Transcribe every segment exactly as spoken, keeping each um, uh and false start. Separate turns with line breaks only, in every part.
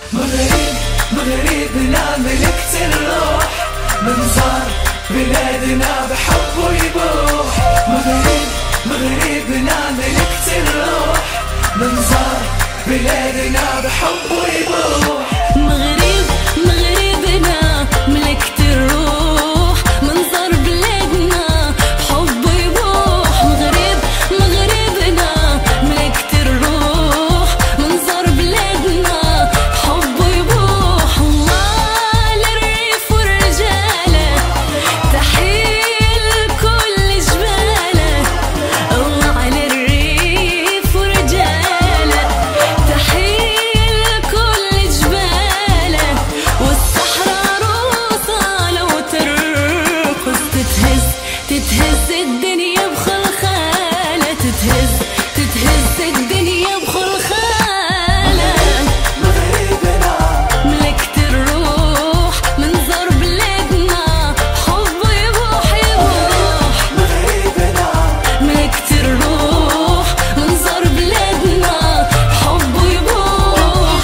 مغرب مغربنا ملكة الروح، منظر بلادنا بحبه يبوح. مغرب مغربنا ملكة الروح، منظر بلادنا بحبه يبوح.
مغرب مغربنا ملكة الروح، منظر بلادنا حبه يبوح. مغرب مغربنا ملكة الروح، منظر بلادنا حبه يبوح. الله للريف والرجالة، تحية لكل جبالة. الله على الريف ورجالة، تحية لكل جبالة. والصحراء روصة لو ترقص، تتهز تتهز الدنيا بخلخالة، تتهز تتهز الدنيا بخلخالة.
مغربنا
ملكة الروح، منظر بلادنا حبه يبوح يبوح.
مغربنا
ملكة الروح، منظر بلادنا حبه يبوح.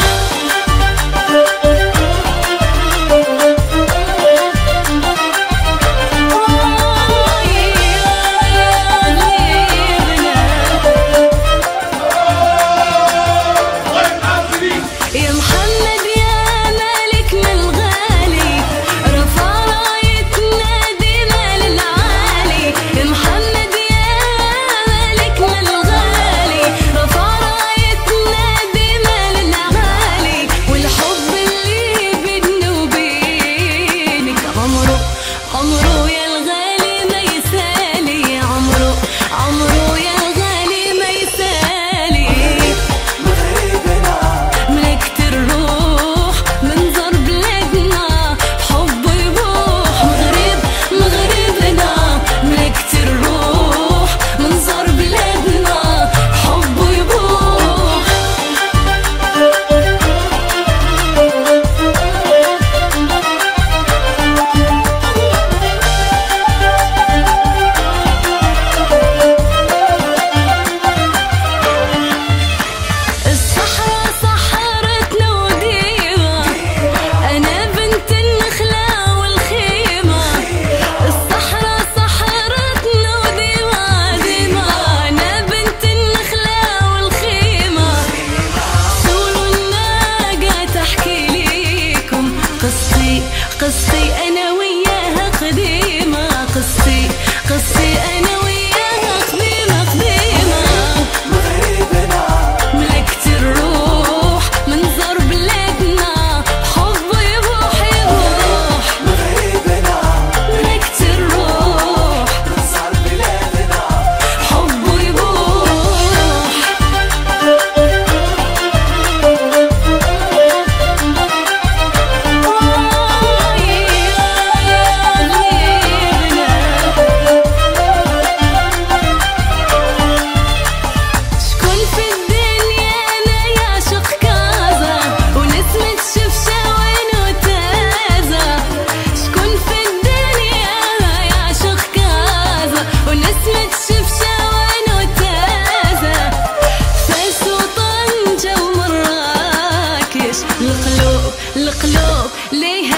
يا محمد يا مالك من الغالي، رفع رايتنا ديما للعالي. يا محمد يا مالك من الغالي، رفع رايتنا ديما للعالي. والحب اللي بيننا وبينك عمره عمره يا الغالي ما يسالي، عمره عمره يا الغالي ما يسالي.
مغربنا
ملكة الروح، منظر بلادنا حبه يبوح. مغرب مغربنا ملكة الروح، منظر بلادنا حبه يبوح. الصحراء سحرتنا وديما، أنا بنت النخلة والخيمة. الصحراء سحرتنا وديما ديما، أنا بنت النخلة والخيمة. سولوا الناقة تحكي ليكم قصتي قصتي أنا وياها قديمة، قصتي قصتي أنا وياها قديمة قديمة.
مغربنا
ملكة الروح، منظر بلادنا حبه يبوح يبوح.
مغربنا
ملكة الروح،
منظر بلادنا
حبه يبوح. شكون في الدنيا أنا يعشق كازا، ونسمة شفشاوين وتازة. شكون في الدنيا يعشق كازا، ونسمة شفشاوين وتازة. فاس وطنجة ومراكش، القلوب القلوب ليها